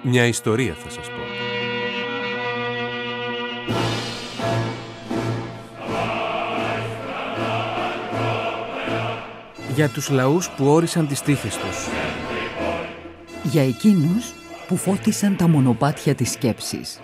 Μια ιστορία θα σας πω. Για τους λαούς που όρισαν τις τύχες τους. Για εκείνους που φώτισαν τα μονοπάτια της σκέψης.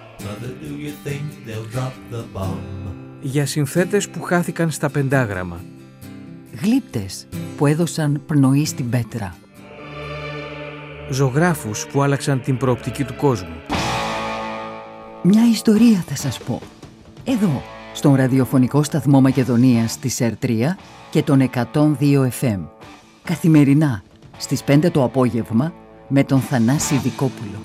Για συνθέτες που χάθηκαν στα πεντάγραμμα. Γλύπτες που έδωσαν πνοή στην πέτρα. Ζωγράφους που άλλαξαν την προοπτική του κόσμου. Μια ιστορία θα σας πω. Εδώ, στον ραδιοφωνικό σταθμό Μακεδονίας της ΕΡΤΡΙΑ και τον 102 FM. Καθημερινά, στις 5 το απόγευμα, με τον Θανάση Δικόπουλο.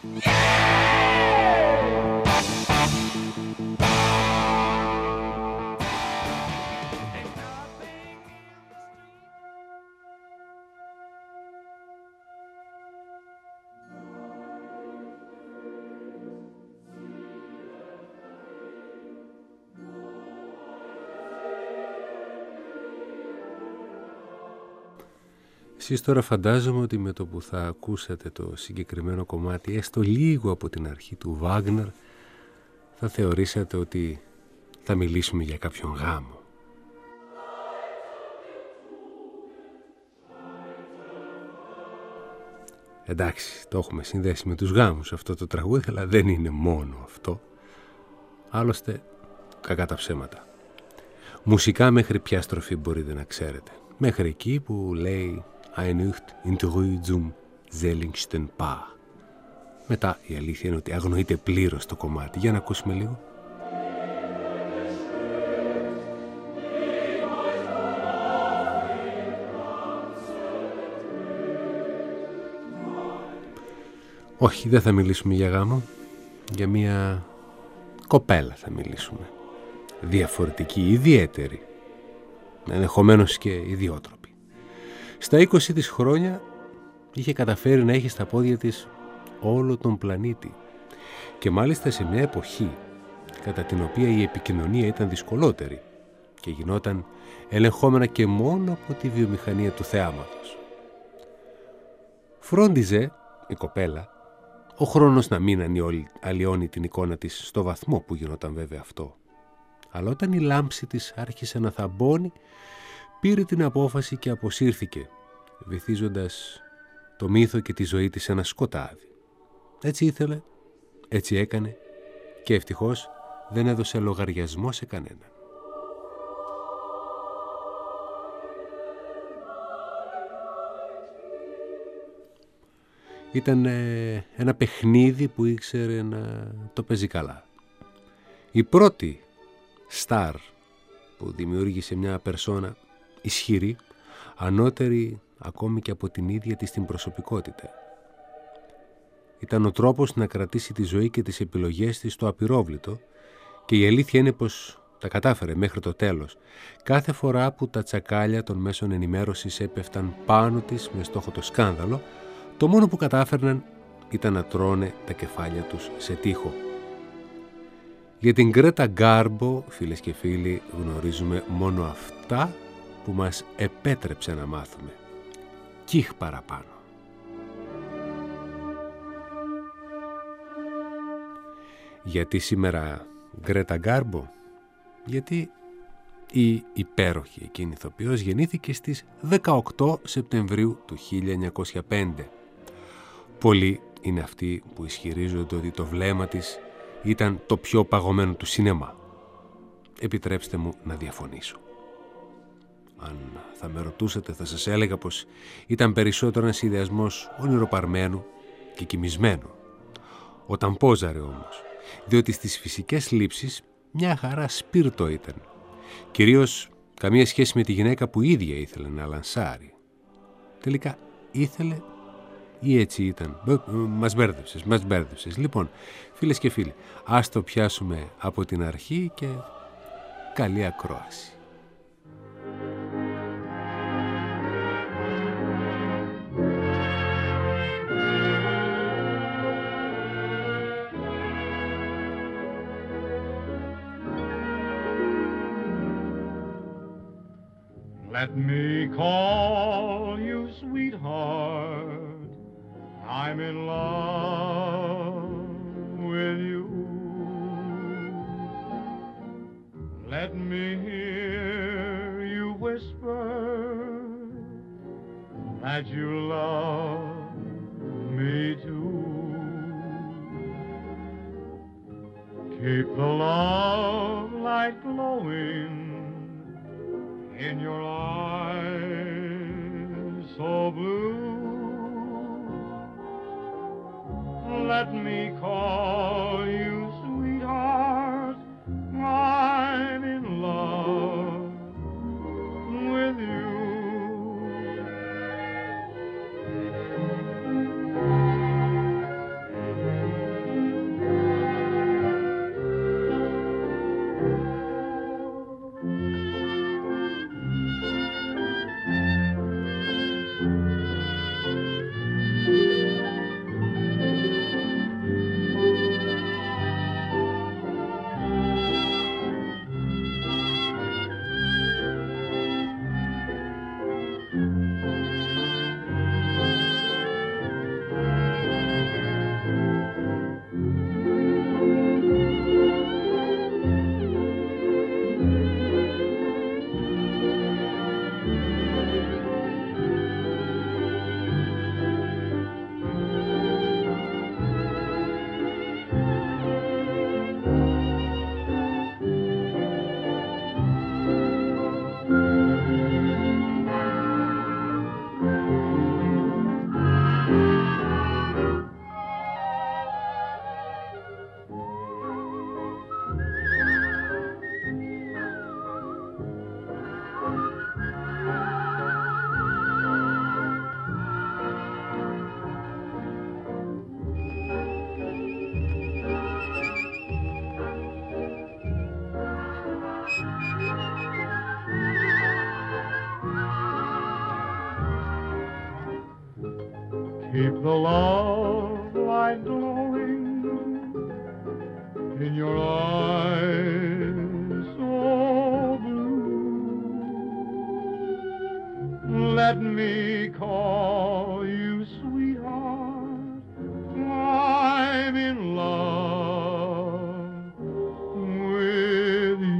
Εσείς τώρα φαντάζομαι ότι με το που θα ακούσατε το συγκεκριμένο κομμάτι, έστω λίγο από την αρχή του Βάγνερ, θα θεωρήσατε ότι θα μιλήσουμε για κάποιον γάμο. Εντάξει, το έχουμε συνδέσει με τους γάμους αυτό το τραγούδι, αλλά δεν είναι μόνο αυτό. Άλλωστε, κακά τα ψέματα. Μουσικά μέχρι ποια στροφή μπορείτε να ξέρετε. Μέχρι εκεί που λέει «Einücht in die Rue zum Seligensten Paar». Μετά η αλήθεια είναι ότι αγνοείται πλήρως το κομμάτι. Για να ακούσουμε λίγο. Όχι, δεν θα μιλήσουμε για γάμο. Για μια κοπέλα θα μιλήσουμε. Διαφορετική, ιδιαίτερη. Ενδεχομένως και ιδιότροπη. Στα 20 της χρόνια είχε καταφέρει να έχει στα πόδια της όλο τον πλανήτη. Και μάλιστα σε μια εποχή κατά την οποία η επικοινωνία ήταν δυσκολότερη και γινόταν ελεγχόμενα και μόνο από τη βιομηχανία του θεάματος. Φρόντιζε η κοπέλα ο χρόνος να μην αλλοιώνει την εικόνα της στο βαθμό που γινόταν βέβαια αυτό. Αλλά όταν η λάμψη της άρχισε να θαμπώνει, πήρε την απόφαση και αποσύρθηκε, βυθίζοντας το μύθο και τη ζωή της σε ένα σκοτάδι. Έτσι ήθελε, έτσι έκανε και ευτυχώς δεν έδωσε λογαριασμό σε κανέναν. Ήταν ένα παιχνίδι που ήξερε να το παίζει καλά. Η πρώτη στάρ που δημιούργησε μια περσόνα ισχυρή, ανώτερη ακόμη και από την ίδια της την προσωπικότητα. Ήταν ο τρόπος να κρατήσει τη ζωή και τις επιλογές της στο απειρόβλητο και η αλήθεια είναι πως τα κατάφερε μέχρι το τέλος. Κάθε φορά που τα τσακάλια των μέσων ενημέρωσης έπεφταν πάνω της με στόχο το σκάνδαλο, το μόνο που κατάφερναν ήταν να τρώνε τα κεφάλια τους σε τοίχο. Για την Γκρέτα Γκάρμπο, φίλες και φίλοι, γνωρίζουμε μόνο αυτά που μας επέτρεψε να μάθουμε. Κιχ παραπάνω. Γιατί σήμερα Γκρέτα Γκάρμπο? Γιατί η υπέροχη εκείνη ηθοποιός γεννήθηκε στις 18 Σεπτεμβρίου του 1905. Πολλοί είναι αυτοί που ισχυρίζονται ότι το βλέμμα της ήταν το πιο παγωμένο του σινεμά. Επιτρέψτε μου να διαφωνήσω. Αν θα με ρωτούσατε θα σας έλεγα πως ήταν περισσότερο ένας ιδιασμός ονειροπαρμένου και κοιμισμένου. Όταν πόζαρε όμως, διότι στις φυσικές λήψεις μια χαρά σπίρτο ήταν. Κυρίως καμία σχέση με τη γυναίκα που ίδια ήθελε να λανσάρει. Τελικά ήθελε ή έτσι ήταν? Μας μπέρδεψες. Λοιπόν, φίλες και φίλοι, ας το πιάσουμε από την αρχή και καλή ακρόαση. Let me call you sweetheart, I'm in love Let me hear you whisper that you love me too. Keep the love light glowing in your eyes so blue. Let me call you sweetheart, I'm in love with you. Keep the love light glowing in your eyes so blue. Let me call you sweetheart, I'm in love with you.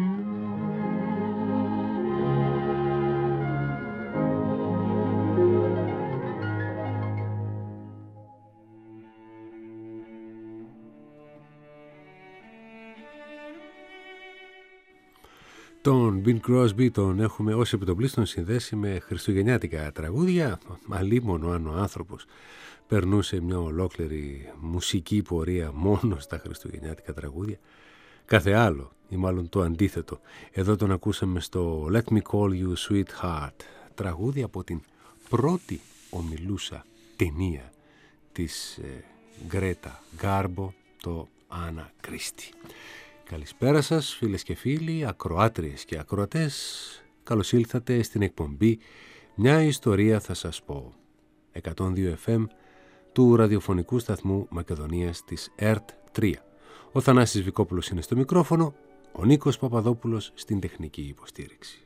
Τον Bing Crosby τον έχουμε ως επιτοπλίστων συνδέσει με χριστουγεννιάτικα τραγούδια, αλίμονο αν ο άνθρωπος περνούσε μια ολόκληρη μουσική πορεία μόνο στα χριστουγεννιάτικα τραγούδια. Κάθε άλλο ή μάλλον το αντίθετο. Εδώ τον ακούσαμε στο Let Me Call You Sweetheart, τραγούδι από την πρώτη ομιλούσα ταινία της Γκρέτα Γκάρμπο, το Άννα Κρίστη. Καλησπέρα σας φίλες και φίλοι, ακροάτριες και ακροατές. Καλώς ήλθατε στην εκπομπή «Μια ιστορία θα σας πω». 102 FM του ραδιοφωνικού σταθμού Μακεδονίας της ΕΡΤ 3. Ο Θανάσης Βικόπουλος είναι στο μικρόφωνο, ο Νίκος Παπαδόπουλος στην τεχνική υποστήριξη.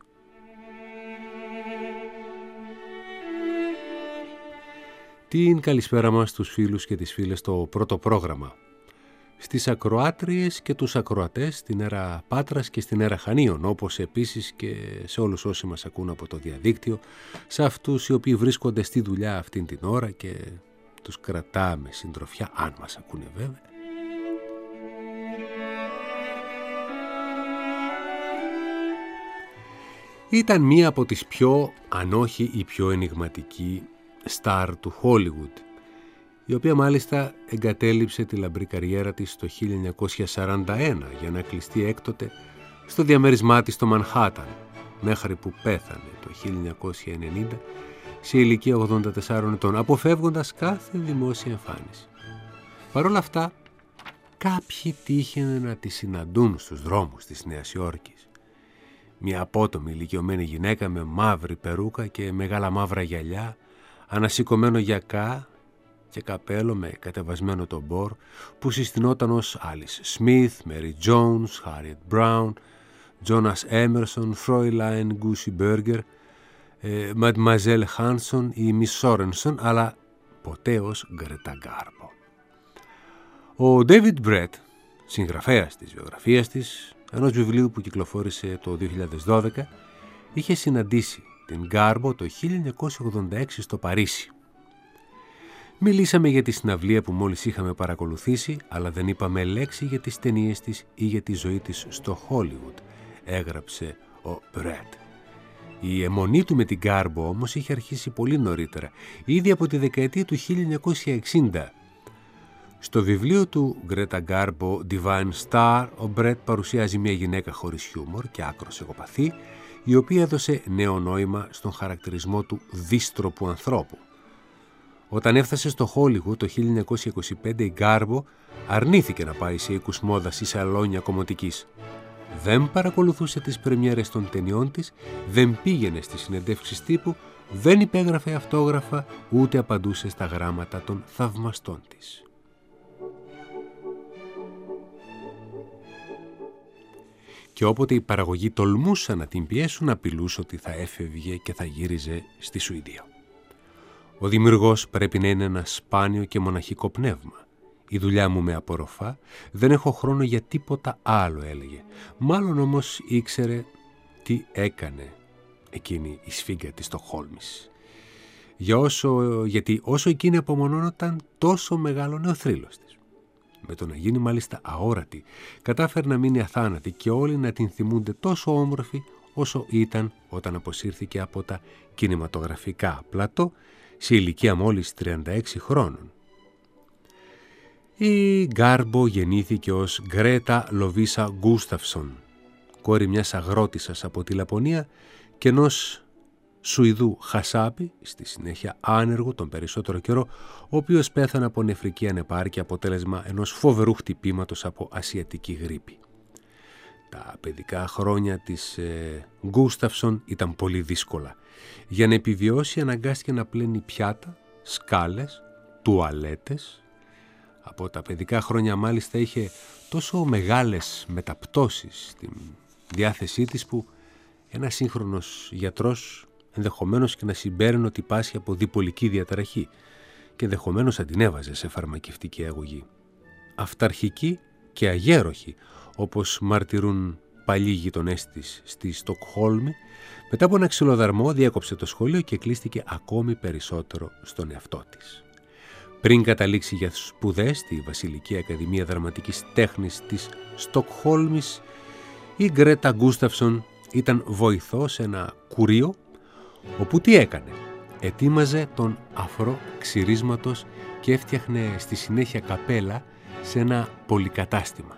Την καλησπέρα μας στους φίλους και τις φίλες στο πρώτο πρόγραμμα. Στις ακροάτριες και τους ακροατές στην αίρα Πάτρας και στην αίρα Χανίων, όπως επίσης και σε όλους όσοι μας ακούν από το διαδίκτυο, σε αυτούς οι οποίοι βρίσκονται στη δουλειά αυτήν την ώρα και τους κρατάμε συντροφιά, αν μας ακούνε βέβαια. Ήταν μία από τις πιο, αν όχι η πιο ενιγματική στάρ του Hollywood, η οποία μάλιστα εγκατέλειψε τη λαμπρή καριέρα της το 1941 για να κλειστεί έκτοτε στο διαμέρισμά της στο Μανχάταν, μέχρι που πέθανε το 1990 σε ηλικία 84 ετών, αποφεύγοντας κάθε δημόσια εμφάνιση. Παρ' όλα αυτά, κάποιοι τύχαινε να τη συναντούν στους δρόμους της Νέας Υόρκης. Μια απότομη ηλικιωμένη γυναίκα με μαύρη περούκα και μεγάλα μαύρα γυαλιά, ανασηκωμένο γιακά και καπέλο με κατεβασμένο τομπόρ, που συστηνόταν ως Alice Smith, Mary Jones, Harriet Brown, Jonas Emerson, Fräulein Gussie Berger, Mademoiselle Hanson ή Miss Sorenson, αλλά ποτέ ως Γκρέτα Γκάρμπο. Ο David Brett, συγγραφέας της βιογραφίας της, ενός βιβλίου που κυκλοφόρησε το 2012, είχε συναντήσει την Γκάρμπο το 1986 στο Παρίσι. Μιλήσαμε για τη συναυλία που μόλις είχαμε παρακολουθήσει, αλλά δεν είπαμε λέξη για τις ταινίες της ή για τη ζωή της στο Hollywood, έγραψε ο Brett. Η αιμονή του με την Γκάρμπο όμως είχε αρχίσει πολύ νωρίτερα, ήδη από τη δεκαετία του 1960. Στο βιβλίο του Γκρέτα Γκάρμπο Divine Star, ο Μπρετ παρουσιάζει μια γυναίκα χωρίς χιούμορ και άκρος εγωπαθή, η οποία έδωσε νέο νόημα στον χαρακτηρισμό του δύστροπου ανθρώπου. Όταν έφτασε στο Χόλιγου το 1925, η Γκάρμπο αρνήθηκε να πάει σε οίκους μόδας ή σαλόνια κομμωτικής. Δεν παρακολουθούσε τις πρεμιέρες των ταινιών της, δεν πήγαινε στις συνεντεύξεις τύπου, δεν υπέγραφε αυτόγραφα, ούτε απαντούσε στα γράμματα των θαυμαστών της. Και όποτε οι παραγωγοί τολμούσαν να την πιέσουν, απειλούσε ότι θα έφευγε και θα γύριζε στη Σουηδία. Ο δημιουργός πρέπει να είναι ένα σπάνιο και μοναχικό πνεύμα. Η δουλειά μου με απορροφά, δεν έχω χρόνο για τίποτα άλλο, έλεγε. Μάλλον όμως ήξερε τι έκανε η σφίγγα της Στοκχόλμης. Γιατί όσο εκείνη απομονώνονταν, τόσο μεγάλωνε ο θρύλος της. Με το να γίνει μάλιστα αόρατη, κατάφερε να μείνει αθάνατη και όλοι να την θυμούνται τόσο όμορφη όσο ήταν όταν αποσύρθηκε από τα κινηματογραφικά πλατό σε ηλικία μόλις 36 χρόνων. Η Γκάρμπο γεννήθηκε ως Γκρέτα Λοβίσα Γκούσταυσον, κόρη μιας αγρότισσας από τη Λαπωνία και ενός Σουηδού χασάπι, στη συνέχεια άνεργου τον περισσότερο καιρό, ο οποίος πέθανε από νεφρική ανεπάρκεια, αποτέλεσμα ενός φοβερού χτυπήματος από ασιατική γρίπη. Τα παιδικά χρόνια της Γκούσταυσον ήταν πολύ δύσκολα. Για να επιβιώσει αναγκάστηκε να πλένει πιάτα, σκάλες, τουαλέτες. Από τα παιδικά χρόνια μάλιστα είχε τόσο μεγάλες μεταπτώσεις στην διάθεσή της που ένας σύγχρονος γιατρός ενδεχομένως και να συμπέραινε ότι πάσχει από διπολική διαταραχή και ενδεχομένως αντινέβαζε σε φαρμακευτική αγωγή. Αυταρχική και αγέροχη, όπως μαρτυρούν παλιοί γειτονές της στη Στοκχόλμη, μετά από ένα ξυλοδαρμό διέκοψε το σχολείο και κλείστηκε ακόμη περισσότερο στον εαυτό της. Πριν καταλήξει για σπουδές στη Βασιλική Ακαδημία Δραματικής Τέχνης της Στοκχόλμης, η Γκρέτα Γκούσταυσον ήταν βοηθός σε ένα κουρείο, όπου τι έκανε? Ετοίμαζε τον αφρό ξυρίσματος και έφτιαχνε στη συνέχεια καπέλα σε ένα πολυκατάστημα.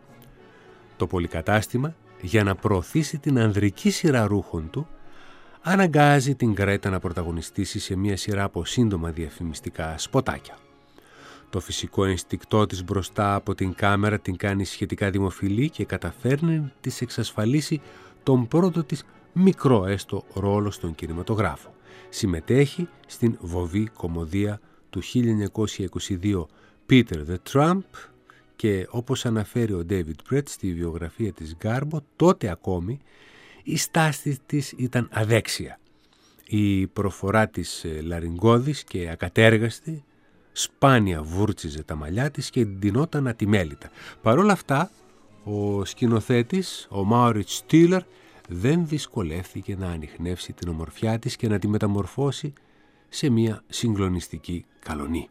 Το πολυκατάστημα, για να προωθήσει την ανδρική σειρά ρούχων του, αναγκάζει την Γκρέτα να πρωταγωνιστήσει σε μια σειρά από σύντομα διαφημιστικά σποτάκια. Το φυσικό ενστικτό της μπροστά από την κάμερα την κάνει σχετικά δημοφιλή και καταφέρνει να της εξασφαλίσει τον πρώτο της μικρό έστω ρόλο στον κινηματογράφο. Συμμετέχει στην βοβή κωμωδία του 1922 Peter the Tramp και όπως αναφέρει ο David Brett στη βιογραφία της Γκάρμπο, τότε ακόμη η στάση της ήταν αδέξια. Η προφορά της λαριγγώδης και ακατέργαστη, σπάνια βούρτσιζε τα μαλλιά της και ντυνόταν ατιμέλητα. Παρ' όλα αυτά, ο σκηνοθέτης, ο Μάουριτ Στίλερ, δεν δυσκολεύθηκε να ανιχνεύσει την ομορφιά της και να τη μεταμορφώσει σε μια συγκλονιστική καλονή.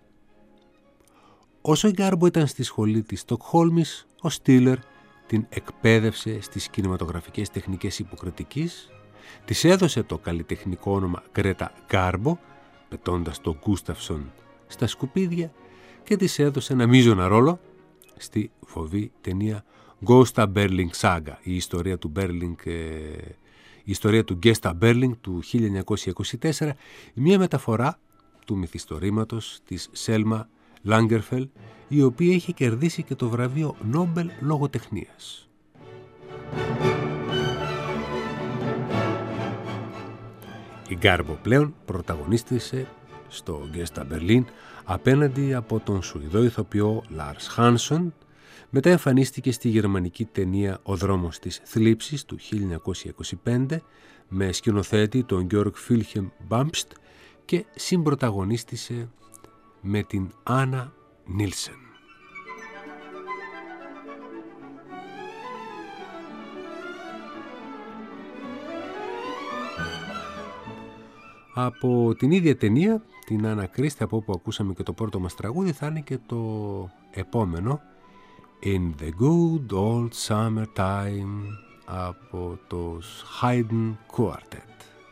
Όσο η Γκάρμπο ήταν στη σχολή της Στοκχόλμης, ο Στίλερ την εκπαίδευσε στις κινηματογραφικές τεχνικές υποκριτικής, της έδωσε το καλλιτεχνικό όνομα Γκρέτα Γκάρμπο, πετώντας τον Γκούσταυσον στα σκουπίδια, και της έδωσε ένα μείζωνα ρόλο στη φοβή ταινία Ghosta Berling Saga, η ιστορία του Gesta Berling του 1924, μια μεταφορά του μυθιστορήματος της Σέλμα Λάγκερφελ, η οποία είχε κερδίσει και το βραβείο Νόμπελ λογοτεχνίας. Η Γκάρμπο πλέον πρωταγωνίστησε στο Gesta Berlin απέναντι από τον Σουηδό ηθοποιό Λάρς Χάνσον. Μετά εμφανίστηκε στη γερμανική ταινία «Ο δρόμος της θλίψης» του 1925 με σκηνοθέτη τον Γιώργ Φίλχεμ Μπάμπστ και συμπρωταγωνίστησε με την Άννα Νίλσεν. Από την ίδια ταινία, την Ανακρίστη, από όπου ακούσαμε και το πρώτο μας τραγούδι, θα είναι και το επόμενο, In the Good Old Summertime, από τους Haydn Quartet.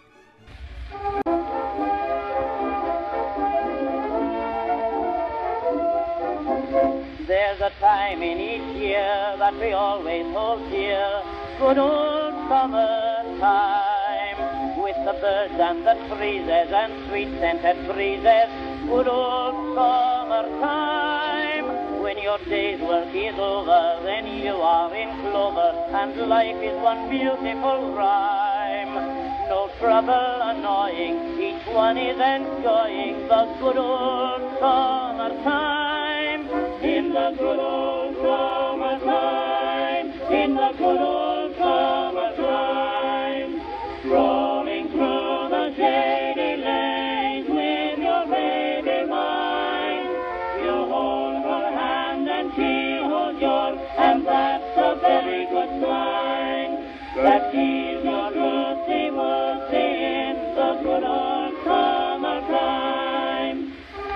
There's a time in each year that we always hold dear, good old summertime, with the birds and the breezes and sweet-scented breezes, good old summertime. When your day's work is over, then you are in clover, and life is one beautiful rhyme. No trouble annoying, each one is enjoying the good old summertime. In the good old summertime, in the good old summertime, strolling through the shady lanes with your baby mine. You hold her hand and she holds yours, and that's a very good sign that she's your Lucy-Woosey in the good old summertime.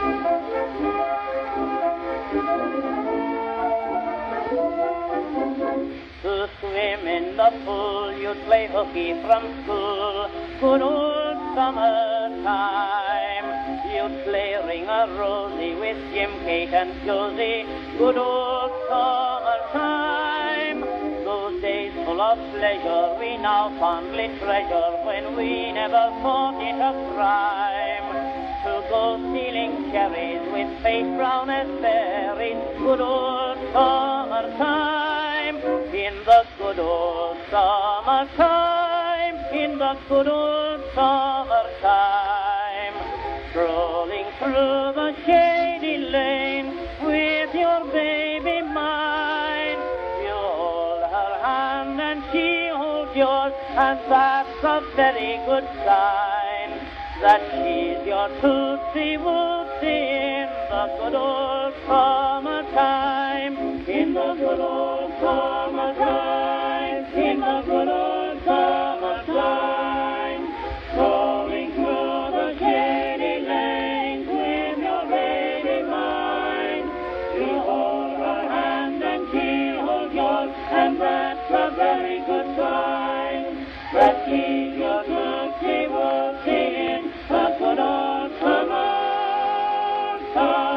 To swim in the pool, you'd play hooky from school, good old summertime. You'd play ring-a-rosy with Jim, Kate and Josie, good old summertime. Those days full of pleasure we now fondly treasure, when we never thought it a crime to go stealing cherries with face brown as berries, good old summertime. In the good old summertime, in the good old summertime, strolling through the shady lane with your baby mine. You hold her hand and she holds yours, and that's a very good sign that she's your Tootsie-Woosey in the good old summertime. In the good old summertime, in the good old summertime, strolling through the shady lanes with your baby mine. You hold her hand and she holds yours, and that's a very good sign that she's your Tootsie-Woosey in the good old summertime.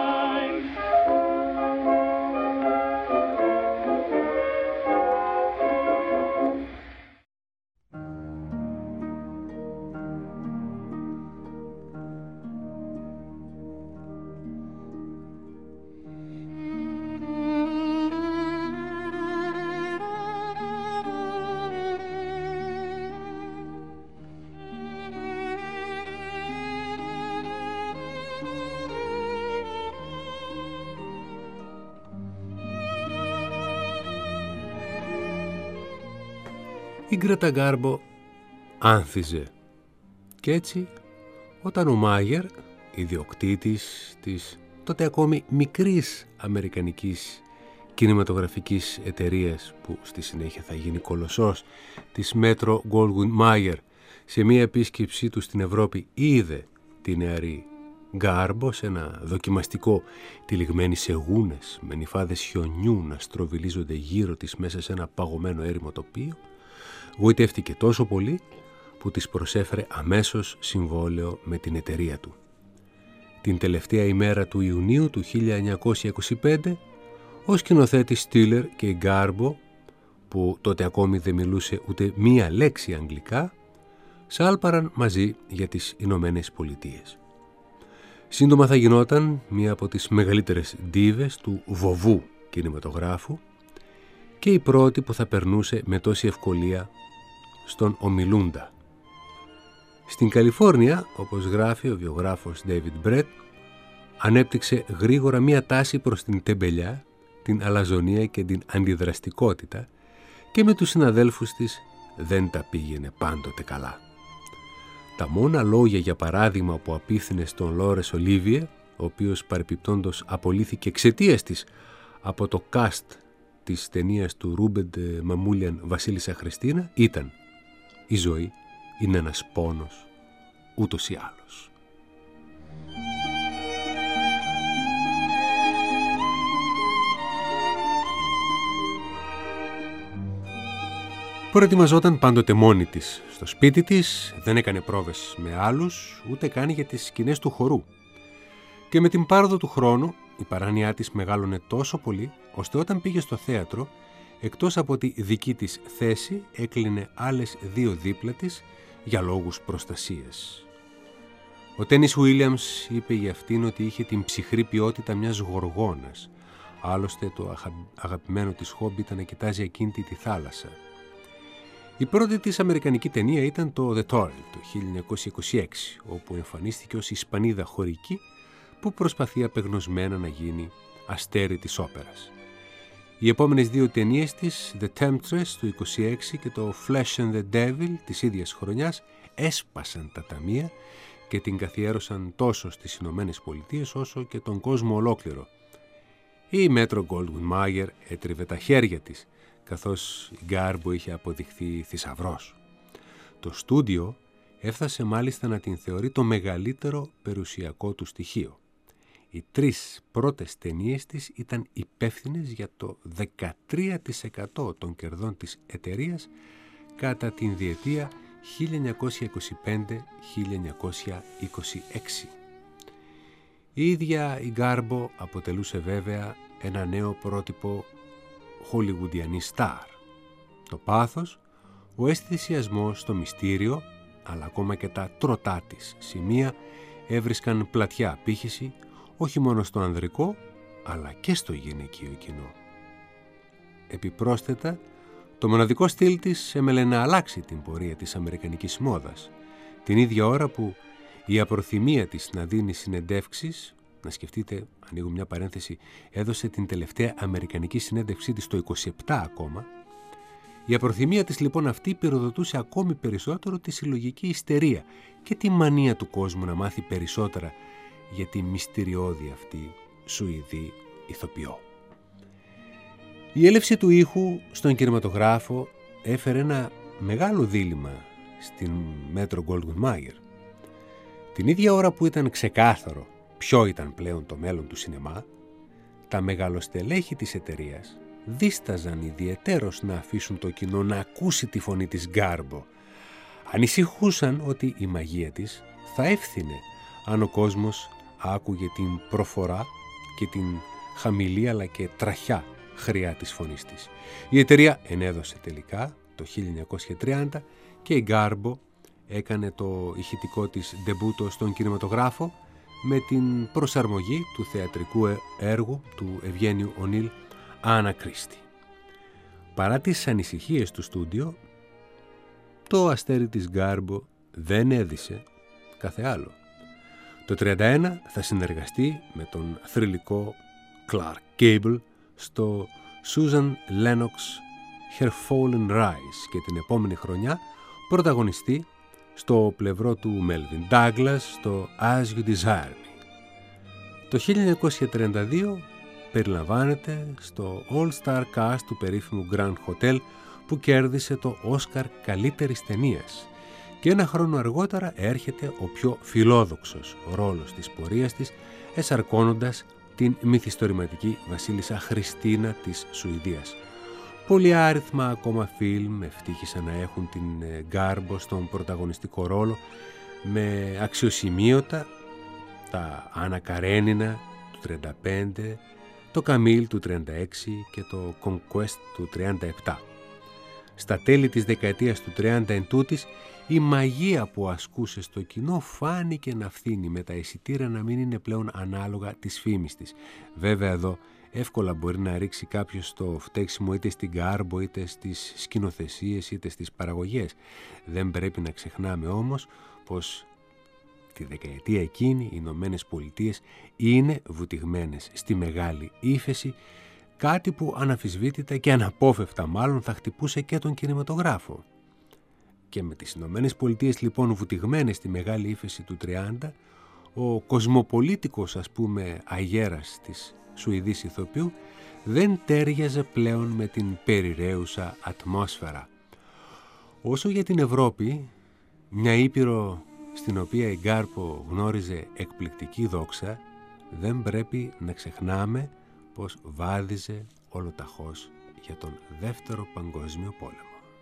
Η Γκρέτα Γκάρμπο άνθιζε. Και έτσι, όταν ο Μάγερ, ιδιοκτήτης της τότε ακόμη μικρής αμερικανικής κινηματογραφικής εταιρείας που στη συνέχεια θα γίνει κολοσσός της Metro Goldwyn Mayer, σε μία επίσκεψή του στην Ευρώπη είδε τη νεαρή Γκάρμπο σε ένα δοκιμαστικό τυλιγμένη σε γούνες με νυφάδες χιονιού να στροβιλίζονται γύρω της μέσα σε ένα παγωμένο έρημο τοπίο, γοητεύτηκε τόσο πολύ που της προσέφερε αμέσως συμβόλαιο με την εταιρεία του. Την τελευταία ημέρα του Ιουνίου του 1925, ο σκηνοθέτης Στίλερ και η Γκάρμπο, που τότε ακόμη δεν μιλούσε ούτε μία λέξη αγγλικά, σάλπαραν μαζί για τις Ηνωμένες Πολιτείες. Σύντομα θα γινόταν μία από τις μεγαλύτερες ντίβες του βοβού κινηματογράφου και η πρώτη που θα περνούσε με τόση ευκολία στον ομιλούντα. Στην Καλιφόρνια, όπως γράφει ο βιογράφος David Brett, ανέπτυξε γρήγορα μία τάση προς την τεμπελιά, την αλαζονία και την αντιδραστικότητα και με τους συναδέλφους της δεν τα πήγαινε πάντοτε καλά. Τα μόνα λόγια, για παράδειγμα, που απίθυνε στον Λόρες Ολίβιε, ο οποίος παρεπιπτόντος απολύθηκε εξαιτίας της από το cast της ταινίας του Ρούμπεντ Μαμούλιαν Βασίλισσα Χριστίνα, ήταν «Η ζωή είναι ένας πόνος ούτως ή άλλως. Προετοιμαζόταν πάντοτε μόνη της στο σπίτι της, δεν έκανε πρόβες με άλλους, ούτε καν για τις σκηνές του χορού. Και με την πάροδο του χρόνου, η παράνοιά της μεγάλωνε τόσο πολύ, ώστε όταν πήγε στο θέατρο, εκτός από τη δική της θέση, έκλεινε άλλες 2 δίπλα της για λόγους προστασίας. Ο Τένις Ουίλιαμς είπε για αυτήν ότι είχε την ψυχρή ποιότητα μιας γοργόνας. Άλλωστε το αγαπημένο της χόμπι ήταν να κοιτάζει ακίνητη τη θάλασσα. Η πρώτη της αμερικανική ταινία ήταν το The Tourist το 1926, όπου εμφανίστηκε ως Ισπανίδα χωρική που προσπαθεί απεγνωσμένα να γίνει αστέρι της όπερας. Οι επόμενες 2 ταινίες της, The Temptress του 1926 και το Flesh and the Devil της ίδιας χρονιάς, έσπασαν τα ταμεία και την καθιέρωσαν τόσο στις Ηνωμένες Πολιτείες όσο και τον κόσμο ολόκληρο. Η Μέτρο Goldwyn Mayer έτριβε τα χέρια της, καθώς η Γκάρμπο είχε αποδειχθεί θησαυρός. Το στούντιο έφτασε μάλιστα να την θεωρεί το μεγαλύτερο περιουσιακό του στοιχείο. Οι 3 πρώτες ταινίες της ήταν υπεύθυνες για το 13% των κερδών της εταιρείας κατά την διετία 1925-1926. Η ίδια η Γκάρμπο αποτελούσε βέβαια ένα νέο πρότυπο χολιγουντιανή στάρ. Το πάθος, ο αισθησιασμός, το μυστήριο, αλλά ακόμα και τα τροτά της σημεία έβρισκαν πλατιά απήχηση όχι μόνο στο ανδρικό, αλλά και στο γυναικείο κοινό. Επιπρόσθετα, το μοναδικό στυλ της έμελε να αλλάξει την πορεία της αμερικανικής μόδας. Την ίδια ώρα που η απροθυμία της να δίνει συνεντεύξεις, να σκεφτείτε, ανοίγω μια παρένθεση, έδωσε την τελευταία αμερικανική συνέντευξή της το 27 ακόμα, η απροθυμία της λοιπόν αυτή πυροδοτούσε ακόμη περισσότερο τη συλλογική ιστερία και τη μανία του κόσμου να μάθει περισσότερα για τη μυστηριώδη αυτή Σουηδή ηθοποιό. Η έλευση του ήχου στον κινηματογράφο έφερε ένα μεγάλο δίλημμα στην Μέτρο Goldwyn Mayer. Την ίδια ώρα που ήταν ξεκάθαρο ποιο ήταν πλέον το μέλλον του σινεμά, τα μεγαλοστελέχη της εταιρείας δίσταζαν ιδιαιτέρως να αφήσουν το κοινό να ακούσει τη φωνή της Γκάρμπο. Ανησυχούσαν ότι η μαγεία της θα έφθινε αν ο κόσμος άκουγε την προφορά και την χαμηλή αλλά και τραχιά χρειά της φωνής της. Η εταιρεία ενέδωσε τελικά το 1930 και η Γκάρμπο έκανε το ηχητικό της ντεμπούτο στον κινηματογράφο με την προσαρμογή του θεατρικού έργου του Ευγένιου Ονίλ Άννα Κρίστη. Παρά τις ανησυχίες του στούντιο, το αστέρι της Γκάρμπο δεν έδισε κάθε άλλο. Το 1931 θα συνεργαστεί με τον θρυλικό Clark Gable στο Susan Lennox Her Fallen Rise και την επόμενη χρονιά πρωταγωνιστεί στο πλευρό του Melvin Douglas στο As You Desire Me. Το 1932 περιλαμβάνεται στο All-Star Cast του περίφημου Grand Hotel που κέρδισε το Όσκαρ καλύτερης ταινίας και ένα χρόνο αργότερα έρχεται ο πιο φιλόδοξος ρόλος της πορείας της, εσαρκώνοντας την μυθιστορηματική βασίλισσα Χριστίνα της Σουηδίας. Πολλοί άριθμα ακόμα φιλμ ευτύχησαν να έχουν την Γκάρμπο στον πρωταγωνιστικό ρόλο με αξιοσημείωτα τα Άννα Καρένινα του 35, το Καμίλ του 36 και το Conquest του 37. Στα τέλη της δεκαετίας του 30 εντούτοις, η μαγεία που ασκούσε στο κοινό φάνηκε να φθήνει με τα εισιτήρια να μην είναι πλέον ανάλογα της φήμης της. Βέβαια εδώ εύκολα μπορεί να ρίξει κάποιος το φταίξιμο είτε στην Γκάρμπο είτε στις σκηνοθεσίες είτε στις παραγωγές. Δεν πρέπει να ξεχνάμε όμως πως τη δεκαετία εκείνη οι Ηνωμένες Πολιτείες είναι βουτυγμένες στη μεγάλη ύφεση, κάτι που αναμφισβήτητα και αναπόφευκτα μάλλον θα χτυπούσε και τον κινηματογράφο. Και με τις Ηνωμένες Πολιτείες λοιπόν βουτυγμένες στη μεγάλη ύφεση του 30, ο κοσμοπολίτικος ας πούμε αγέρας της Σουηδής ηθοποιού δεν τέριαζε πλέον με την περιραίουσα ατμόσφαιρα. Όσο για την Ευρώπη, μια ήπειρο στην οποία η Γκάρμπο γνώριζε εκπληκτική δόξα, δεν πρέπει να ξεχνάμε πως βάδιζε ολοταχώς για τον Δεύτερο Παγκόσμιο Πόλεμο.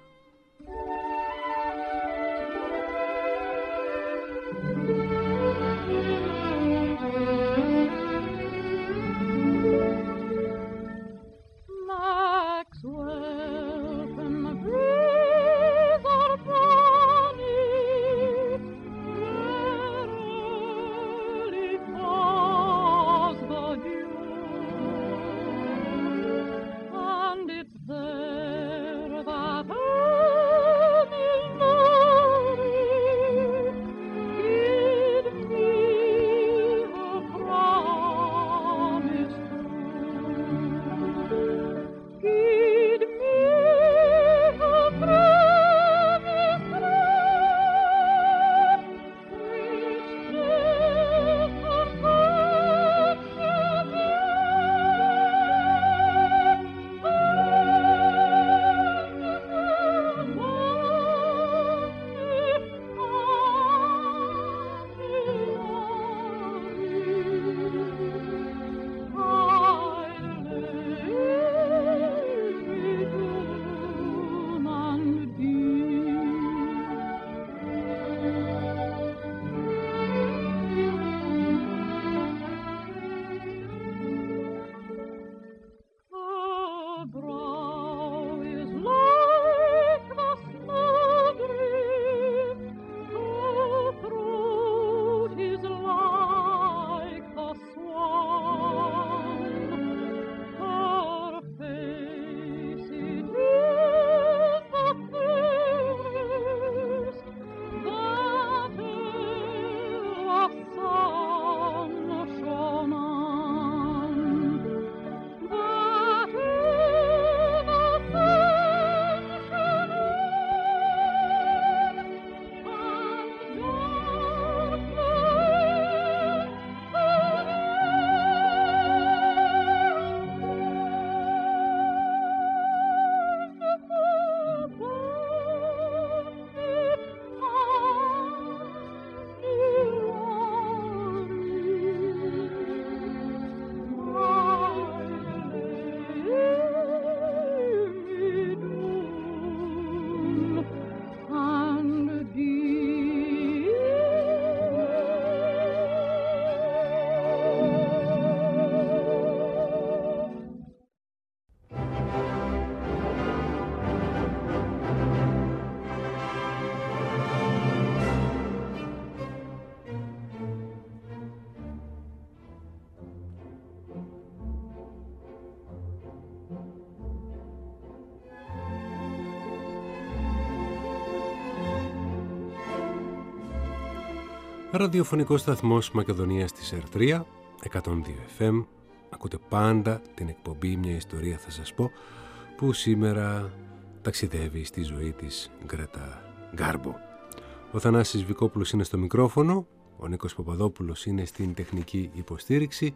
Ραδιοφωνικός σταθμός Μακεδονίας της ΕΡΤΡΙΑ, 102 FM. Ακούτε πάντα την εκπομπή «Μια ιστορία θα σας πω», που σήμερα ταξιδεύει στη ζωή της Γκρέτα Γκάρμπο. Ο Θανάσης Βικόπουλος είναι στο μικρόφωνο, ο Νίκος Παπαδόπουλος είναι στην τεχνική υποστήριξη.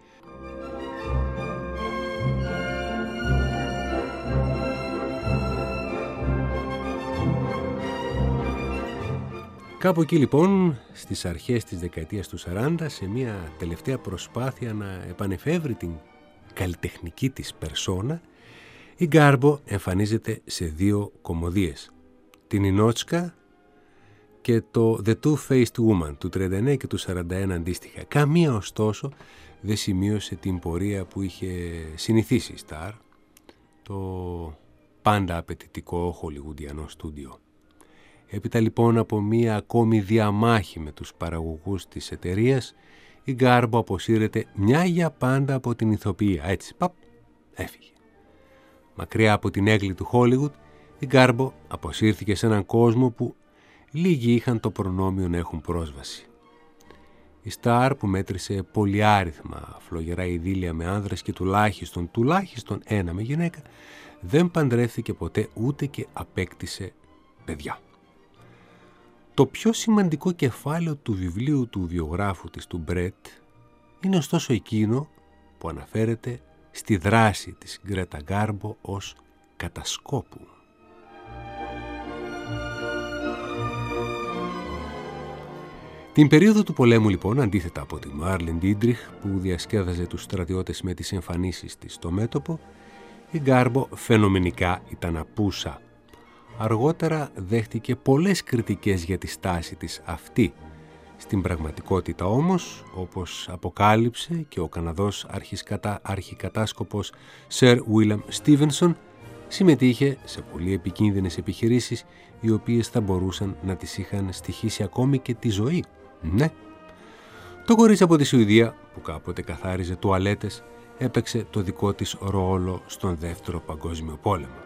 Κάπου εκεί λοιπόν, στις αρχές της δεκαετίας του 40, σε μια τελευταία προσπάθεια να επανεφεύρει την καλλιτεχνική της περσόνα, η Γκάρμπο εμφανίζεται σε δύο κομμωδίες, την Ινότσκα και το The Two-Faced Woman του 39 και του 41 αντίστοιχα. Καμία ωστόσο δεν σημείωσε την πορεία που είχε συνηθίσει η Σταρ, το πάντα απαιτητικό χολιγουντιανό στούντιο. Έπειτα λοιπόν από μία ακόμη διαμάχη με τους παραγωγούς της εταιρείας, η Γκάρμπο αποσύρεται μια για πάντα από την ηθοποιία. Έτσι, παπ, έφυγε. Μακριά από την έγκλη του Χόλιγουτ, η Γκάρμπο αποσύρθηκε σε έναν κόσμο που λίγοι είχαν το προνόμιο να έχουν πρόσβαση. Η Σταρ, που μέτρησε πολυάριθμα φλογερά ειδήλια με άνδρες και τουλάχιστον ένα με γυναίκα, δεν παντρεύθηκε ποτέ ούτε και απέκτησε παιδιά. Το πιο σημαντικό κεφάλαιο του βιβλίου του βιογράφου της, του Μπρέτ, είναι ωστόσο εκείνο που αναφέρεται στη δράση της Γκρέτα Γκάρμπο ως κατασκόπου. Την περίοδο του πολέμου λοιπόν, αντίθετα από τη Μάρλεν Ντίντριχ που διασκέδαζε τους στρατιώτες με τις εμφανίσεις της στο μέτωπο, η Γκάρμπο φαινομενικά ήταν απούσα. Αργότερα δέχτηκε πολλές κριτικές για τη στάση της αυτή. Στην πραγματικότητα όμως, όπως αποκάλυψε και ο Καναδός αρχικατάσκοπος Sir William Stevenson, συμμετείχε σε πολύ επικίνδυνες επιχειρήσεις οι οποίες θα μπορούσαν να τις είχαν στοιχήσει ακόμη και τη ζωή. Ναι. Το κορίτσι από τη Σουηδία που κάποτε καθάριζε τουαλέτες έπαιξε το δικό της ρόλο στον Δεύτερο Παγκόσμιο Πόλεμο.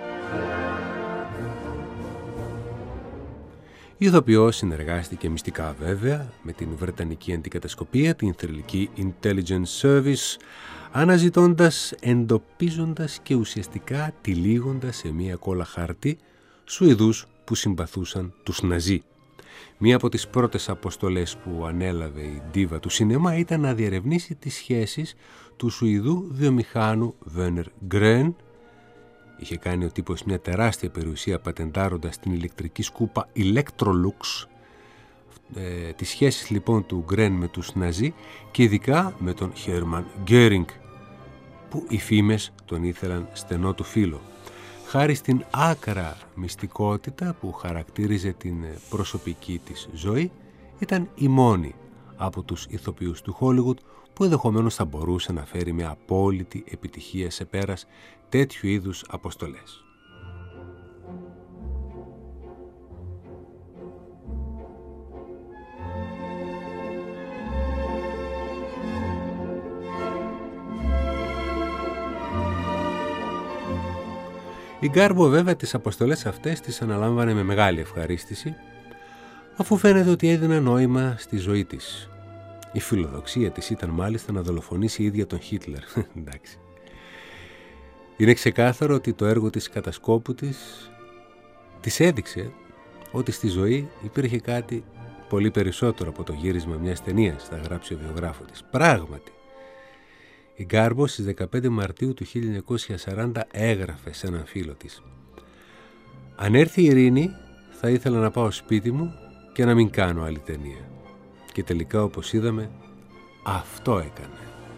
Η ηθοποιός συνεργάστηκε μυστικά βέβαια με την Βρετανική Αντικατασκοπία, την θρυλική Intelligence Service, αναζητώντας, εντοπίζοντας και ουσιαστικά τυλίγοντας σε μία κόλλα χάρτη Σουηδούς που συμπαθούσαν τους Ναζί. Μία από τις πρώτες αποστολές που ανέλαβε η ντίβα του σινεμά ήταν να διερευνήσει τις σχέσεις του Σουηδού βιομηχάνου Βέρνερ Γκρέν. Είχε κάνει ο τύπος μια τεράστια περιουσία πατεντάροντας την ηλεκτρική σκούπα Electrolux. Τις σχέσεις λοιπόν του Γκρέν με τους Ναζί και ειδικά με τον Χέρμαν Γκέρινγκ, που οι φήμες τον ήθελαν στενό του φίλο. Χάρη στην άκρα μυστικότητα που χαρακτήριζε την προσωπική της ζωή, ήταν η μόνη από τους ηθοποιούς του Χόλιγουτ που ενδεχομένως θα μπορούσε να φέρει με απόλυτη επιτυχία σε πέρας τέτοιου είδους αποστολές. Η Γκάρμπο βέβαια τις αποστολές αυτές τις αναλάμβανε με μεγάλη ευχαρίστηση, αφού φαίνεται ότι έδινε νόημα στη ζωή της. Η φιλοδοξία της ήταν μάλιστα να δολοφονήσει η ίδια τον Χίτλερ. Εντάξει. Είναι ξεκάθαρο ότι το έργο της κατασκόπου της έδειξε ότι στη ζωή υπήρχε κάτι πολύ περισσότερο από το γύρισμα μιας ταινίας, θα γράψει ο βιογράφος της. Πράγματι, η Γκάρμπο στις 15 Μαρτίου του 1940 έγραφε σε έναν φίλο της: «Αν έρθει η ειρήνη, θα ήθελα να πάω σπίτι μου και να μην κάνω άλλη ταινία». Και τελικά, όπως είδαμε, αυτό έκανε.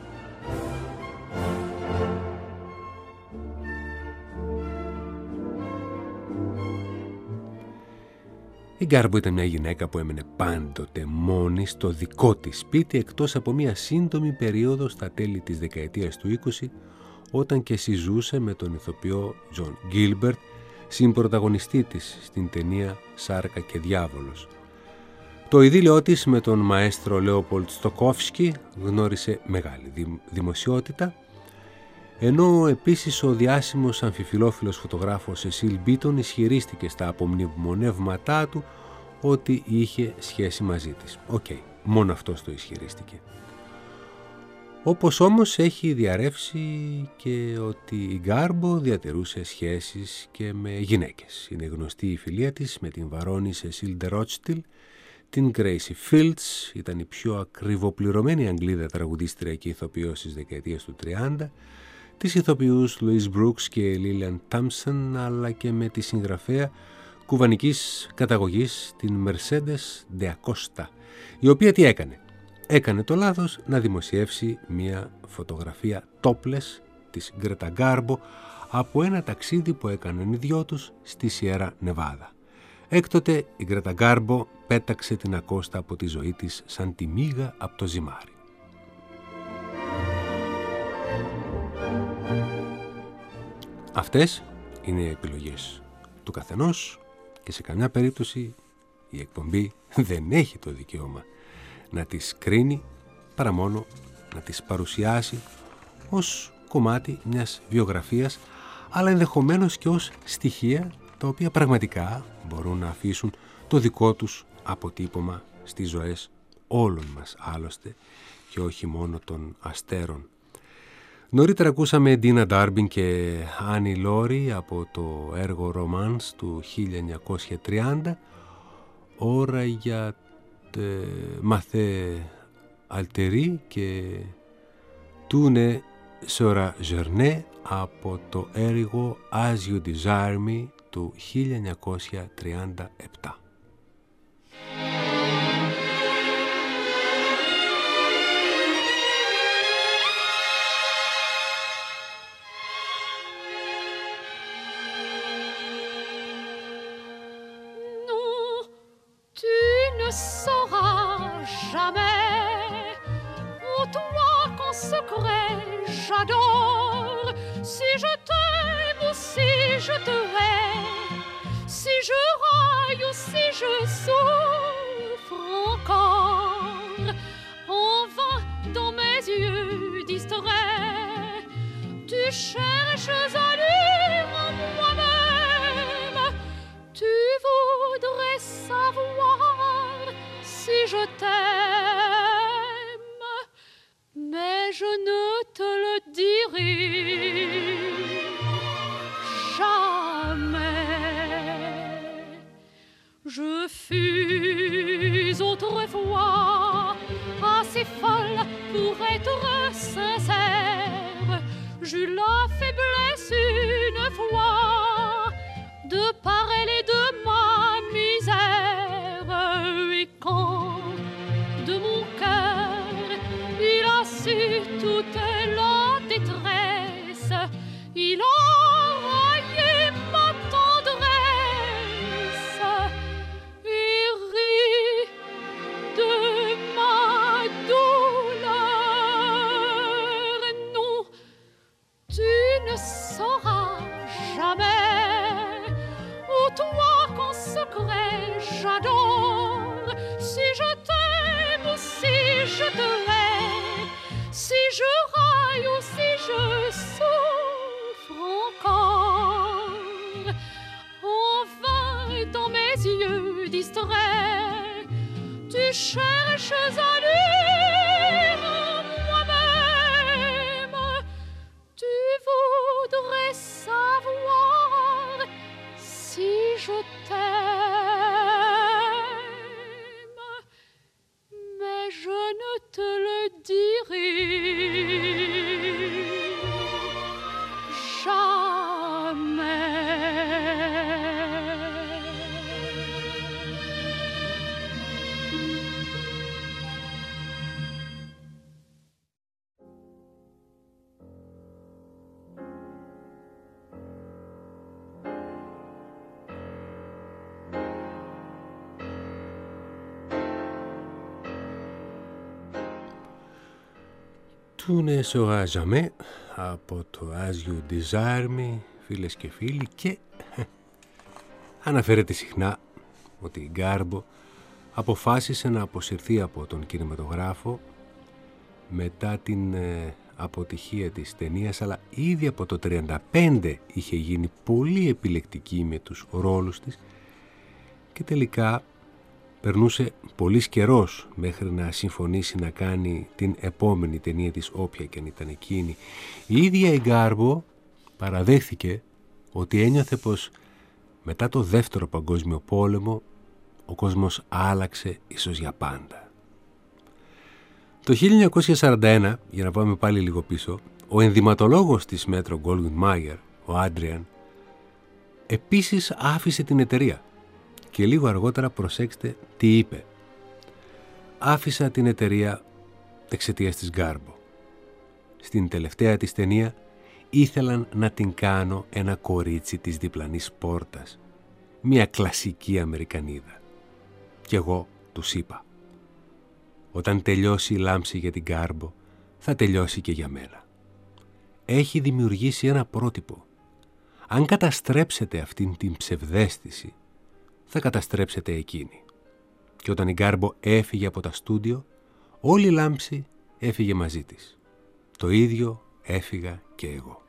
Η Γκάρμπο ήταν μια γυναίκα που έμενε πάντοτε μόνη στο δικό της σπίτι, εκτός από μια σύντομη περίοδο στα τέλη της δεκαετίας του 20, όταν και συζούσε με τον ηθοποιό Τζον Γκίλμπερτ, συμπρωταγωνιστή της στην ταινία «Σάρκα και Διάβολος». Το ειδήλιό της με τον μαέστρο Λέοπολτ Στοκόφσκι γνώρισε μεγάλη δημοσιότητα, ενώ επίσης ο διάσημος αμφιφιλόφιλος φωτογράφος Σεσίλ Μπίτον ισχυρίστηκε στα απομνημονεύματά του ότι είχε σχέση μαζί της. Μόνο αυτός το ισχυρίστηκε. Όπως όμως έχει διαρρεύσει και ότι η Γκάρμπο διατηρούσε σχέσεις και με γυναίκες. Είναι γνωστή η φιλία της με την βαρόνη Σεσίλ Ντε Ρότστιλ, την Γκρέισι Φίλτς, ήταν η πιο ακριβοπληρωμένη Αγγλίδα τραγουδίστρια και ηθοποιός της δεκαετίας του 30, τις ηθοποιούς Λουίς Μπρούξ και Λίλιαν Τάμψον, αλλά και με τη συγγραφέα κουβανικής καταγωγής την Μερσέντες Ντε Ακώστα, η οποία τι έκανε? Έκανε το λάθος να δημοσιεύσει μια φωτογραφία topless της Γκρέτα Γκάρμπο από ένα ταξίδι που έκαναν οι δυο τους στη Σιέρα Νεβάδα. Έκτοτε η Γκρέτα Γκάρμπο πέταξε την Ακώστα από τη ζωή της σαν τη μύγα από το ζυμάρι. Αυτές είναι οι επιλογές του καθενός και σε καμιά περίπτωση η εκπομπή δεν έχει το δικαίωμα να τις κρίνει, παρά μόνο να τις παρουσιάσει ως κομμάτι μιας βιογραφίας, αλλά ενδεχομένως και ως στοιχεία τα οποία πραγματικά μπορούν να αφήσουν το δικό τους αποτύπωμα στις ζωές όλων μας άλλωστε και όχι μόνο των αστέρων. Νωρίτερα ακούσαμε Ντίνα Ντάρμπιν και Άνι Λόρι από το έργο Romance του 1930, ώρα για Μαθέ Αλτερί και Τούνε Σόρα Ζερνέ από το έργο As You Desire Me του 1937. je t'aime, mais je ne te le dirai jamais. Je fus autrefois assez folle pour être sincère. J'eus la faiblesse une fois de par elle et de ma misère. Et quand de mon cœur il a su toute la détresse, il a raillé ma tendresse et rit de ma douleur. Non, tu ne sauras jamais, ô toi qu'en secret j'adore, si je t'aime ou si je te hais, si je raille ou si je souffre encore. En vain dans mes yeux distraits, tu cherches à lire en moi-même. Tu voudrais savoir si je t'aime, mais je ne te le dirai jamais. Tu ne sauras jamais από το As You Desire Me, φίλες και φίλοι, και αναφέρεται συχνά ότι η Γκάρμπο αποφάσισε να αποσυρθεί από τον κινηματογράφο μετά την αποτυχία της ταινίας, αλλά ήδη από το 1935 είχε γίνει πολύ επιλεκτική με τους ρόλους της και τελικά περνούσε πολύς καιρός μέχρι να συμφωνήσει να κάνει την επόμενη ταινία της, όποια και αν ήταν εκείνη. Η ίδια η Γκάρμπο παραδέχθηκε ότι ένιωθε πως μετά το Δεύτερο Παγκόσμιο Πόλεμο ο κόσμος άλλαξε ίσως για πάντα. Το 1941, για να πάμε πάλι λίγο πίσω, ο ενδυματολόγος της Metro-Goldwyn-Mayer, ο Άντριαν, επίσης άφησε την εταιρεία. Και λίγο αργότερα, προσέξτε τι είπε. Άφησα την εταιρεία εξαιτίας της Γκάρμπο. Στην τελευταία της ταινία ήθελαν να την κάνω ένα κορίτσι της διπλανής πόρτας. Μια κλασική Αμερικανίδα. Κι εγώ τους είπα: όταν τελειώσει η λάμψη για την Γκάρμπο, θα τελειώσει και για μένα. Έχει δημιουργήσει ένα πρότυπο. Αν καταστρέψετε αυτήν την ψευδαίσθηση, θα καταστρέψετε εκείνη. Και όταν η Γκάρμπο έφυγε από τα στούντιο, όλη η λάμψη έφυγε μαζί της. Το ίδιο έφυγα και εγώ.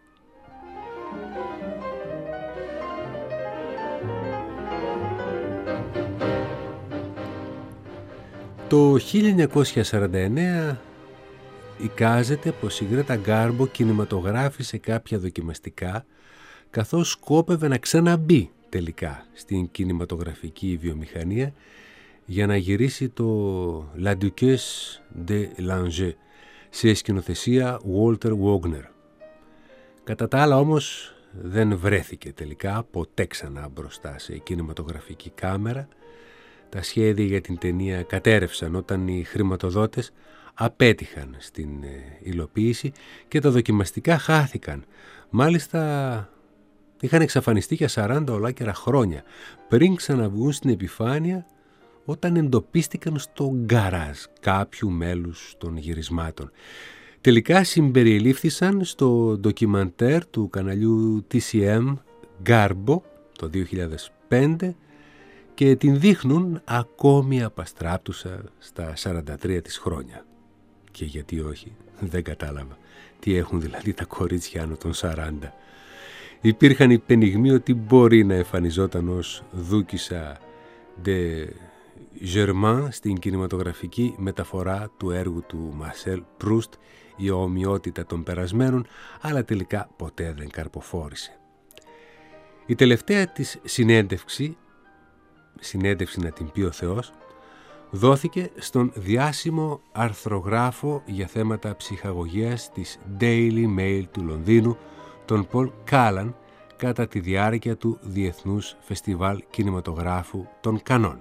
Το 1949 εικάζεται πως η Γκρέτα Γκάρμπο κινηματογράφησε κάποια δοκιμαστικά, καθώς σκόπευε να ξαναμπεί τελικά στην κινηματογραφική βιομηχανία για να γυρίσει το La Duchesse de Langeais σε σκηνοθεσία Walter Wagner. Κατά τα άλλα όμως δεν βρέθηκε τελικά ποτέ ξανά μπροστά σε κινηματογραφική κάμερα. Τα σχέδια για την ταινία κατέρευσαν όταν οι χρηματοδότες απέτυχαν στην υλοποίηση και τα δοκιμαστικά χάθηκαν. Μάλιστα είχαν εξαφανιστεί για 40 ολάκερα χρόνια πριν ξαναβγούν στην επιφάνεια, όταν εντοπίστηκαν στο γκαράζ κάποιου μέλους των γυρισμάτων. Τελικά συμπεριελήφθησαν στο ντοκιμαντέρ του καναλιού TCM Garbo το 2005 και την δείχνουν ακόμη απαστράπτουσα στα 43 της χρόνια. Και γιατί όχι, δεν κατάλαβα. Τι έχουν δηλαδή τα κορίτσια άνω των 40. Υπήρχαν υπενιγμοί ότι μπορεί να εμφανιζόταν ως δούκισσα de Germain στην κινηματογραφική μεταφορά του έργου του Marcel Proust «Η ομοιότητα των περασμένων», αλλά τελικά ποτέ δεν καρποφόρησε. Η τελευταία της συνέντευξη να την πει ο Θεός, δόθηκε στον διάσημο αρθρογράφο για θέματα ψυχαγωγίας της Daily Mail του Λονδίνου, τον Πολ Κάλαν, κατά τη διάρκεια του Διεθνούς Φεστιβάλ Κινηματογράφου των Κανών.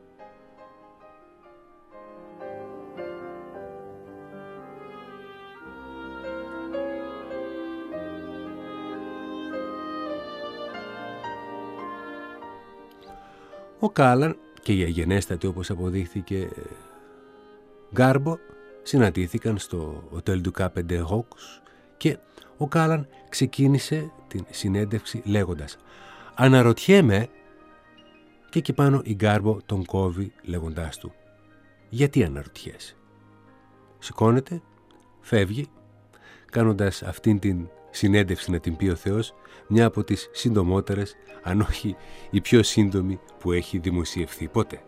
Ο Κάλαν και η αγενέστατη, όπως αποδείχθηκε, Γκάρμπο συναντήθηκαν στο Hotel du Cap de Roux και ο Κάλαν ξεκίνησε την συνέντευξη λέγοντας «Αναρωτιέμαι», και εκεί πάνω η Γκάρμπο τον κόβει λέγοντάς του «Γιατί αναρωτιέσαι?» Σηκώνεται, φεύγει, κάνοντας αυτήν την συνέντευξη, να την πει ο Θεός, μια από τις συντομότερες, αν όχι η πιο σύντομη που έχει δημοσιευθεί ποτέ.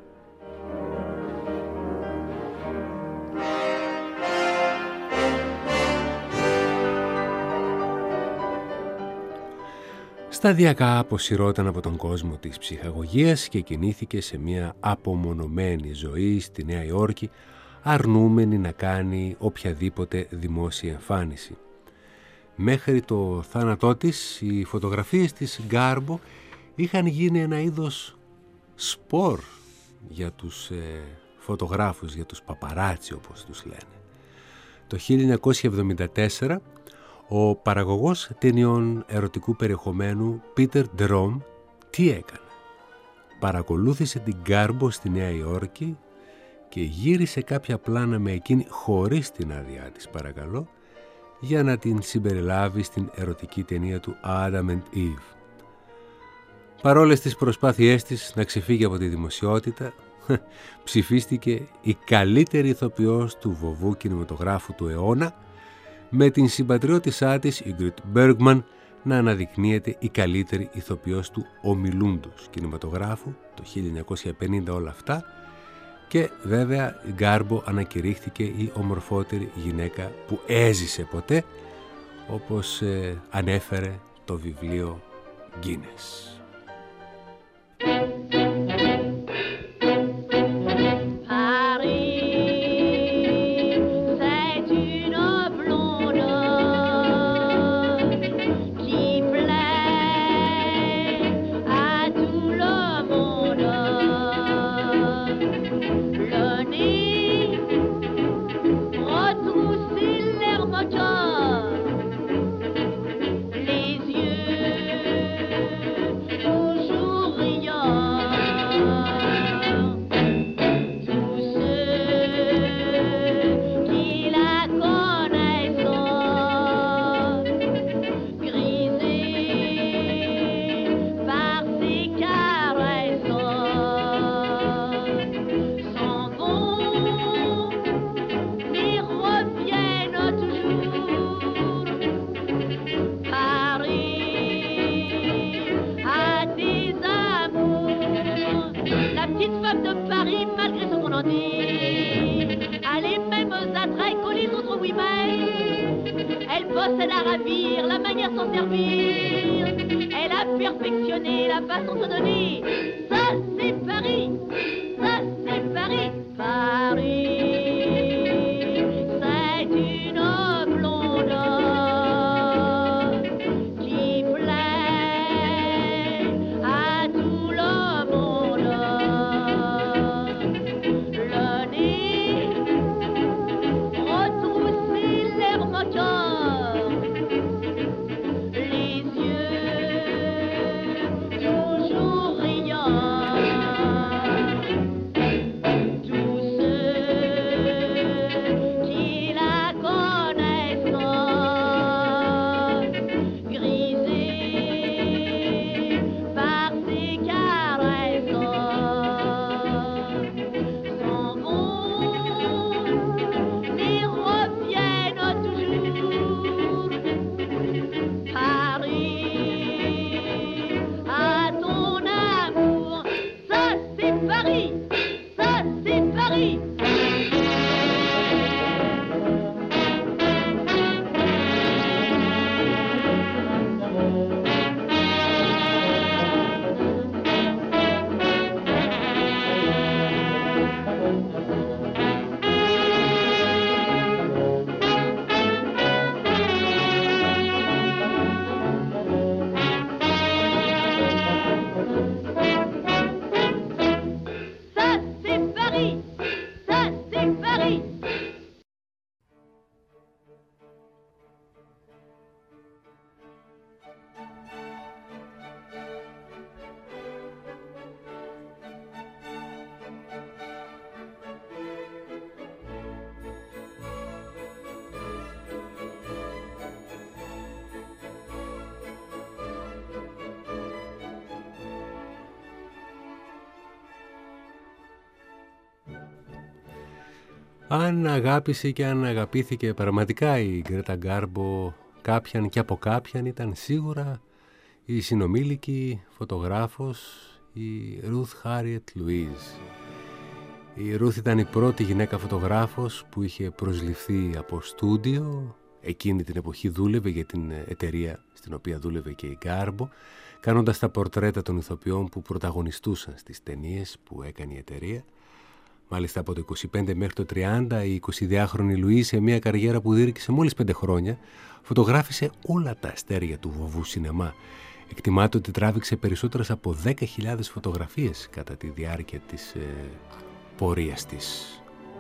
Σταδιακά αποσυρώταν από τον κόσμο της ψυχαγωγίας και κινήθηκε σε μια απομονωμένη ζωή στη Νέα Υόρκη, αρνούμενη να κάνει οποιαδήποτε δημόσια εμφάνιση. Μέχρι το θάνατό της, οι φωτογραφίες της Γκάρμπο είχαν γίνει ένα είδος σπορ για τους φωτογράφους, για τους παπαράτσι όπως τους λένε. Το 1974 ο παραγωγός ταινιών ερωτικού περιεχομένου Peter Drom τι έκανε? Παρακολούθησε την Γκάρμπο στη Νέα Υόρκη και γύρισε κάποια πλάνα με εκείνη χωρίς την άδειά της, παρακαλώ, για να την συμπεριλάβει στην ερωτική ταινία του Adam and Eve. Παρόλες τις προσπάθειές της να ξεφύγει από τη δημοσιότητα, ψηφίστηκε η καλύτερη ηθοποιός του βοβού κινηματογράφου του αιώνα, με την συμπατριώτησά της, η Ingrid Bergman, να αναδεικνύεται η καλύτερη ηθοποιός του ομιλούντος κινηματογράφου το 1950 όλα αυτά, και βέβαια η Γκάρμπο ανακηρύχθηκε η ομορφότερη γυναίκα που έζησε ποτέ, όπως ανέφερε το βιβλίο Guinness. Αν αγάπησε και αν αγαπήθηκε πραγματικά η Γκρέτα Γκάρμπο κάποιαν και από κάποιαν, ήταν σίγουρα η συνομήλικη φωτογράφος η Ρουθ Χάριετ Λουίζ. Η Ρουθ ήταν η πρώτη γυναίκα φωτογράφος που είχε προσληφθεί από στούντιο. Εκείνη την εποχή δούλευε για την εταιρεία στην οποία δούλευε και η Γκάρμπο, κάνοντας τα πορτρέτα των ηθοποιών που πρωταγωνιστούσαν στις ταινίες που έκανε η εταιρεία. Μάλιστα από το 25 μέχρι το 30 η 22χρονη Λουίζ, σε μια καριέρα που διήρκησε μόλις 5 χρόνια, φωτογράφησε όλα τα αστέρια του βοβού σινεμά. Εκτιμάται ότι τράβηξε περισσότερες από 10.000 φωτογραφίες κατά τη διάρκεια της πορείας της.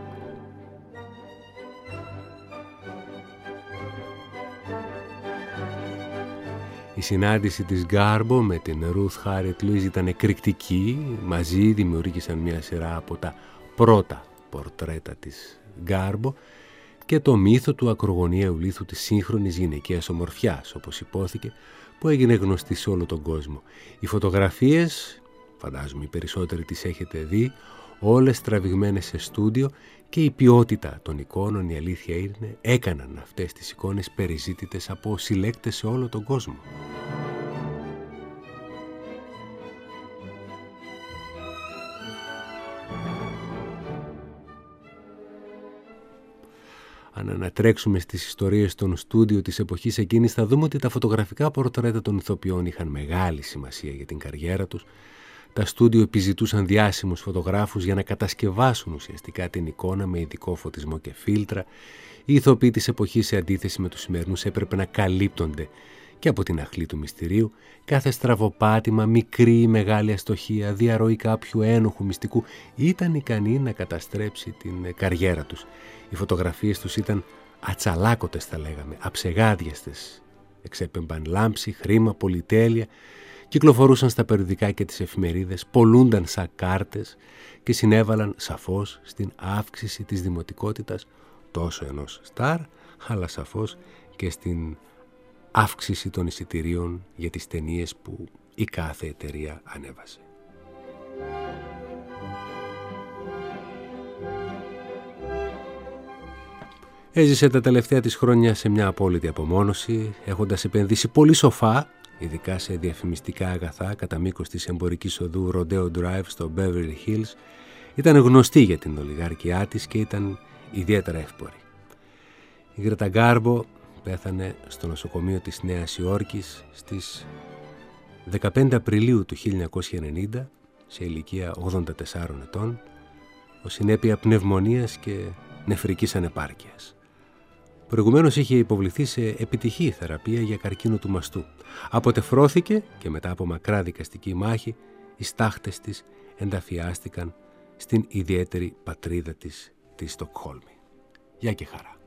Η συνάντηση της Γκάρμπο με την Ρουθ Χάριετ Λουίζ ήταν εκρηκτική. Μαζί δημιούργησαν μια σειρά από τα πρώτα πορτρέτα της Γκάρμπο και το μύθο του ακρογωνιαίου λίθου της σύγχρονης γυναικείας ομορφιάς, όπως υπόθηκε, που έγινε γνωστή σε όλο τον κόσμο. Οι φωτογραφίες, φαντάζομαι οι περισσότεροι τις έχετε δει, όλες τραβηγμένες σε στούντιο, και η ποιότητα των εικόνων, η αλήθεια είναι, έκαναν αυτές τις εικόνες περιζήτητες από συλλέκτες σε όλο τον κόσμο. Αν ανατρέξουμε στις ιστορίες των στούντιο της εποχής εκείνης, θα δούμε ότι τα φωτογραφικά πορτρέτα των ηθοποιών είχαν μεγάλη σημασία για την καριέρα τους. Τα στούντιο επιζητούσαν διάσημους φωτογράφους για να κατασκευάσουν ουσιαστικά την εικόνα με ειδικό φωτισμό και φίλτρα. Οι ηθοποιοί της εποχής, σε αντίθεση με τους σημερινούς, έπρεπε να καλύπτονται και από την αχλή του μυστηρίου. Κάθε στραβοπάτημα, μικρή ή μεγάλη αστοχία, διαρροή κάποιου ένοχου μυστικού ήταν ικανή να καταστρέψει την καριέρα τους. Οι φωτογραφίες τους ήταν ατσαλάκωτες, θα λέγαμε, αψεγάδιαστες. Εξέπεμπαν λάμψη, χρήμα, πολυτέλεια, κυκλοφορούσαν στα περιοδικά και τις εφημερίδες, πολλούνταν σαν κάρτες και συνέβαλαν σαφώς στην αύξηση της δημοτικότητας τόσο ενός στάρ, αλλά σαφώς και στην αύξηση των εισιτηρίων για τις ταινίες που η κάθε εταιρεία ανέβασε. Έζησε τα τελευταία της χρόνια σε μια απόλυτη απομόνωση, έχοντας επενδύσει πολύ σοφά, ειδικά σε διαφημιστικά αγαθά κατά μήκος της εμπορικής οδού Rodeo Drive στο Beverly Hills. Ήταν γνωστή για την ολιγαρκιά της και ήταν ιδιαίτερα εύπορη. Η Γκρέτα Γκάρμπο πέθανε στο νοσοκομείο της Νέας Υόρκης στις 15 Απριλίου του 1990 σε ηλικία 84 ετών, ως συνέπεια πνευμονίας και νεφρικής ανεπάρκειας. Προηγουμένως είχε υποβληθεί σε επιτυχή θεραπεία για καρκίνο του μαστού. Αποτεφρώθηκε και μετά από μακρά δικαστική μάχη οι στάχτες της ενταφιάστηκαν στην ιδιαίτερη πατρίδα της, τη Στοκχόλμη. Γεια και χαρά.